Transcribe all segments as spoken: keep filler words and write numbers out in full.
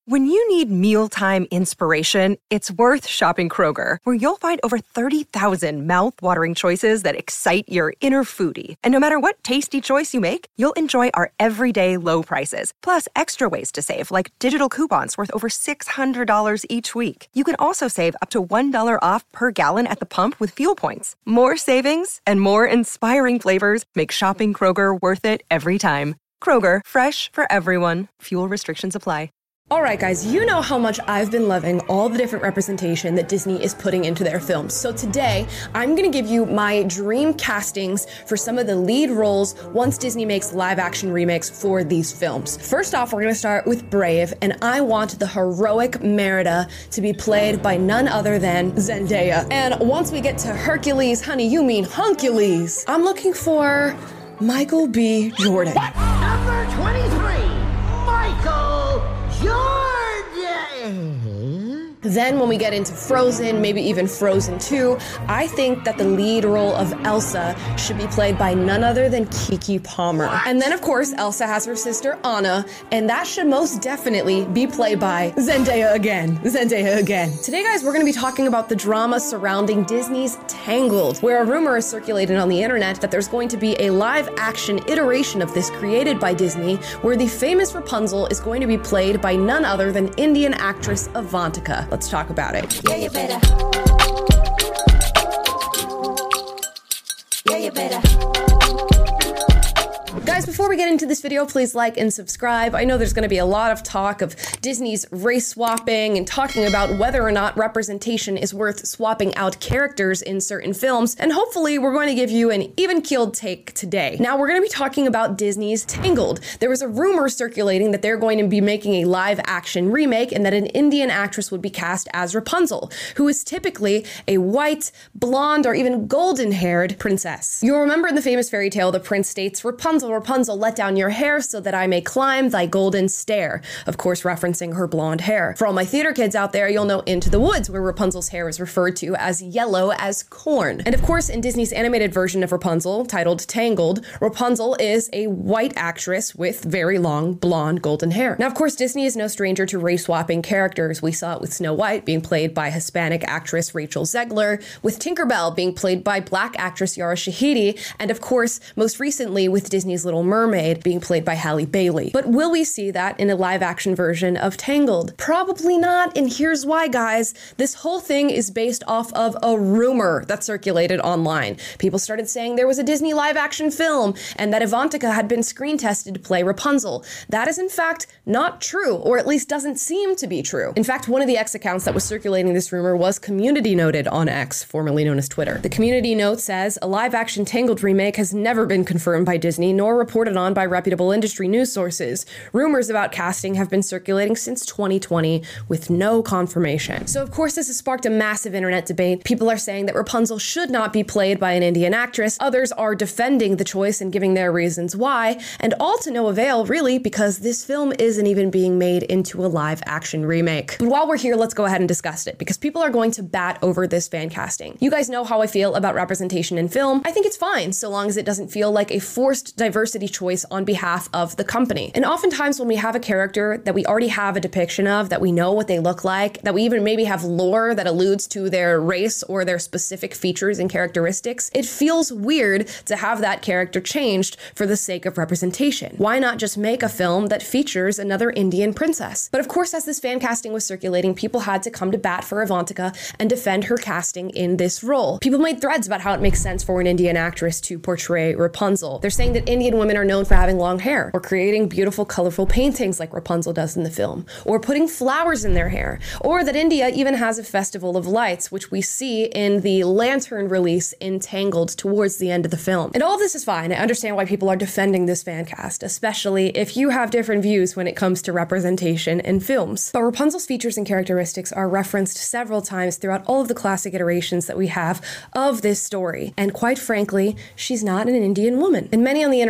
When you need mealtime inspiration, it's worth shopping Kroger, where you'll find over thirty thousand mouth-watering choices that excite your inner foodie. And no matter what tasty choice you make, you'll enjoy our everyday low prices, plus extra ways to save, like digital coupons worth over six hundred dollars each week. You can also save up to one dollar off per gallon at the pump with fuel points. More savings and more inspiring flavors make shopping Kroger worth it every time. Kroger, fresh for everyone. Fuel restrictions apply. All right, guys, you know how much I've been loving all the different representation that Disney is putting into their films. So today, I'm going to give you my dream castings for some of the lead roles once Disney makes live-action remakes for these films. First off, we're going to start with Brave, and I want the heroic Merida to be played by none other than Zendaya. And once we get to Hercules, honey, you mean Huncules. I'm looking for Michael B. Jordan. What? Number twenty-three, Michael Jordan. Then when we get into Frozen, maybe even Frozen two, I think that the lead role of Elsa should be played by none other than Keke Palmer. What? And then, of course, Elsa has her sister Anna, and that should most definitely be played by Zendaya again. Zendaya again. Today, guys, we're going to be talking about the drama surrounding Disney's Tangled, where a rumor is circulated on the internet that there's going to be a live-action iteration of this created by Disney, where the famous Rapunzel is going to be played by none other than Indian actress Avantika. Let's talk about it. Yeah, you better. Yeah, you better. Guys, before we get into this video, please like and subscribe. I know there's going to be a lot of talk of Disney's race swapping and talking about whether or not representation is worth swapping out characters in certain films, and hopefully we're going to give you an even-keeled take today. Now, we're going to be talking about Disney's Tangled. There was a rumor circulating that they're going to be making a live-action remake and that an Indian actress would be cast as Rapunzel, who is typically a white, blonde, or even golden-haired princess. You'll remember in the famous fairy tale, the prince states, "Rapunzel, Rapunzel, let down your hair so that I may climb thy golden stair." Of course, referencing her blonde hair. For all my theater kids out there, you'll know Into the Woods, where Rapunzel's hair is referred to as yellow as corn. And of course, in Disney's animated version of Rapunzel, titled Tangled, Rapunzel is a white actress with very long, blonde, golden hair. Now, of course, Disney is no stranger to race-swapping characters. We saw it with Snow White being played by Hispanic actress Rachel Zegler, with Tinkerbell being played by Black actress Yara Shahidi, and of course, most recently with Disney's Little Mermaid being played by Halle Bailey. But will we see that in a live-action version of Tangled? Probably not, and here's why, guys. This whole thing is based off of a rumor that circulated online. People started saying there was a Disney live-action film and that Avantika had been screen-tested to play Rapunzel. That is, in fact, not true, or at least doesn't seem to be true. In fact, one of the X accounts that was circulating this rumor was Community Noted on X, formerly known as Twitter. The Community Note says, "A live-action Tangled remake has never been confirmed by Disney, nor reported on by reputable industry news sources. Rumors about casting have been circulating since twenty twenty with no confirmation." So of course this has sparked a massive internet debate. People are saying that Rapunzel should not be played by an Indian actress. Others are defending the choice and giving their reasons why, and all to no avail really, because this film isn't even being made into a live action remake. But while we're here, let's go ahead and discuss it, because people are going to bat over this fan casting. You guys know how I feel about representation in film. I think it's fine so long as it doesn't feel like a forced diversity choice on behalf of the company. And oftentimes when we have a character that we already have a depiction of, that we know what they look like, that we even maybe have lore that alludes to their race or their specific features and characteristics, it feels weird to have that character changed for the sake of representation. Why not just make a film that features another Indian princess? But of course, as this fan casting was circulating, people had to come to bat for Avantika and defend her casting in this role. People made threads about how it makes sense for an Indian actress to portray Rapunzel. They're saying that Indian women are known for having long hair, or creating beautiful, colorful paintings like Rapunzel does in the film, or putting flowers in their hair, or that India even has a festival of lights, which we see in the lantern release in Tangled towards the end of the film. And all of this is fine. I understand why people are defending this fan cast, especially if you have different views when it comes to representation in films. But Rapunzel's features and characteristics are referenced several times throughout all of the classic iterations that we have of this story. And quite frankly, she's not an Indian woman. And many on the internet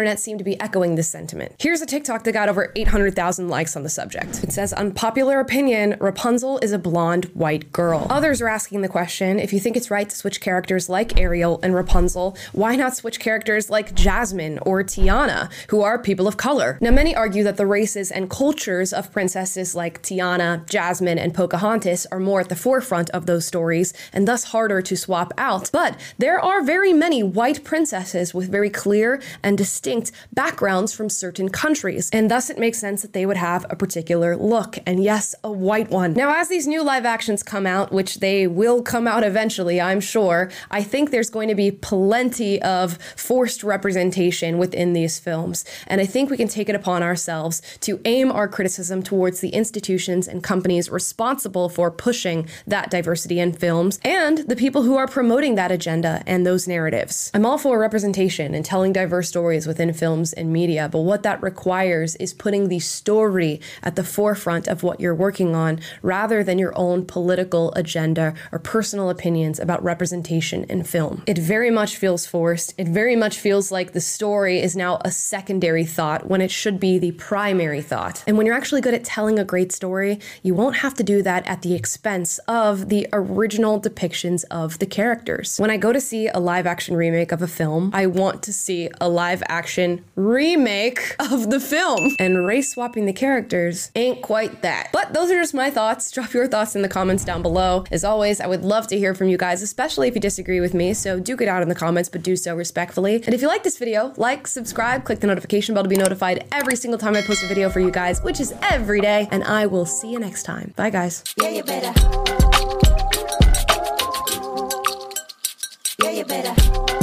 internet seem to be echoing this sentiment. Here's a TikTok that got over eight hundred thousand likes on the subject. It says, unpopular opinion, Rapunzel is a blonde white girl. Others are asking the question, if you think it's right to switch characters like Ariel and Rapunzel, why not switch characters like Jasmine or Tiana, who are people of color? Now, many argue that the races and cultures of princesses like Tiana, Jasmine, and Pocahontas are more at the forefront of those stories, and thus harder to swap out. But there are very many white princesses with very clear and distinct backgrounds from certain countries, and thus it makes sense that they would have a particular look, and yes, a white one. Now, as these new live actions come out, which they will come out eventually, I'm sure, I think there's going to be plenty of forced representation within these films, and I think we can take it upon ourselves to aim our criticism towards the institutions and companies responsible for pushing that diversity in films, and the people who are promoting that agenda and those narratives. I'm all for representation and telling diverse stories within films and media, but what that requires is putting the story at the forefront of what you're working on, rather than your own political agenda or personal opinions about representation in film. It very much feels forced. It very much feels like the story is now a secondary thought when it should be the primary thought. And when you're actually good at telling a great story, you won't have to do that at the expense of the original depictions of the characters. When I go to see a live action remake of a film, I want to see a live action remake of the film. And race swapping the characters ain't quite that. But those are just my thoughts. Drop your thoughts in the comments down below. As always, I would love to hear from you guys, especially if you disagree with me, so do get out in the comments, but do so respectfully. And if you like this video, like, subscribe, click the notification bell to be notified every single time I post a video for you guys, which is every day, and I will see you next time. Bye, guys. Yeah, you better. Yeah, you better.